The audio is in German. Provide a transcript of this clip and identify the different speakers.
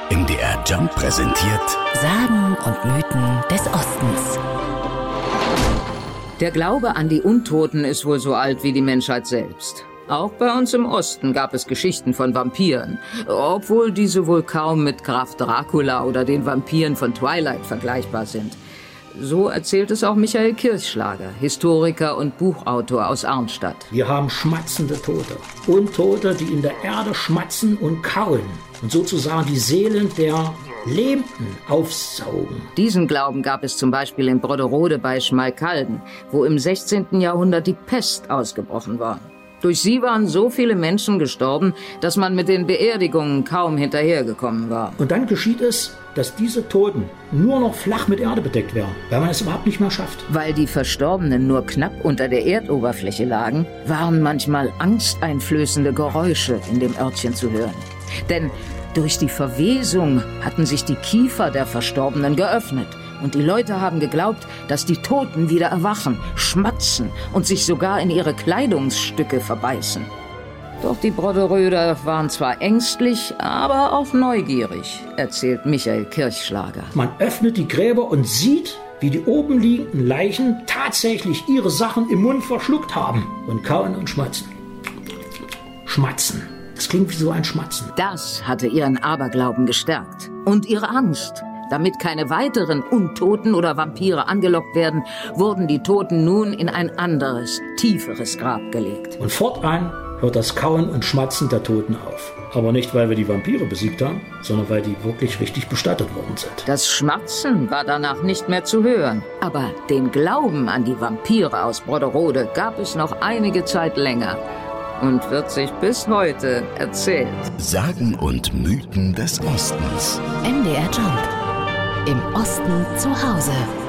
Speaker 1: MDR Jump präsentiert
Speaker 2: Sagen und Mythen des Ostens.
Speaker 3: Der Glaube an die Untoten ist wohl so alt wie die Menschheit selbst. Auch bei uns im Osten gab es Geschichten von Vampiren, obwohl diese wohl kaum mit Graf Dracula oder den Vampiren von Twilight vergleichbar sind. So erzählt es auch Michael Kirchschlager, Historiker und Buchautor aus Arnstadt.
Speaker 4: Wir haben schmatzende Tote. Untote, die in der Erde schmatzen und kauen und sozusagen die Seelen der Lebenden aufsaugen.
Speaker 3: Diesen Glauben gab es zum Beispiel in Brotterode bei Schmalkalden, wo im 16. Jahrhundert die Pest ausgebrochen war. Durch sie waren so viele Menschen gestorben, dass man mit den Beerdigungen kaum hinterhergekommen war.
Speaker 4: Und dann geschieht es, dass diese Toten nur noch flach mit Erde bedeckt werden, weil man es überhaupt nicht mehr schafft.
Speaker 3: Weil die Verstorbenen nur knapp unter der Erdoberfläche lagen, waren manchmal angsteinflößende Geräusche in dem Örtchen zu hören. Denn durch die Verwesung hatten sich die Kiefer der Verstorbenen geöffnet. Und die Leute haben geglaubt, dass die Toten wieder erwachen, schmatzen und sich sogar in ihre Kleidungsstücke verbeißen. Doch die Brotteröder waren zwar ängstlich, aber auch neugierig, erzählt Michael Kirchschlager.
Speaker 4: Man öffnet die Gräber und sieht, wie die oben liegenden Leichen tatsächlich ihre Sachen im Mund verschluckt haben und kauen und schmatzen. Schmatzen. Das klingt wie so ein Schmatzen.
Speaker 3: Das hatte ihren Aberglauben gestärkt und ihre Angst. Damit keine weiteren Untoten oder Vampire angelockt werden, wurden die Toten nun in ein anderes, tieferes Grab gelegt.
Speaker 4: Und fortan hört das Kauen und Schmatzen der Toten auf. Aber nicht, weil wir die Vampire besiegt haben, sondern weil die wirklich richtig bestattet worden sind.
Speaker 3: Das Schmatzen war danach nicht mehr zu hören. Aber den Glauben an die Vampire aus Brotterode gab es noch einige Zeit länger und wird sich bis heute erzählt.
Speaker 1: Sagen und Mythen des Ostens.
Speaker 2: MDR Jump. Im Osten zu Hause.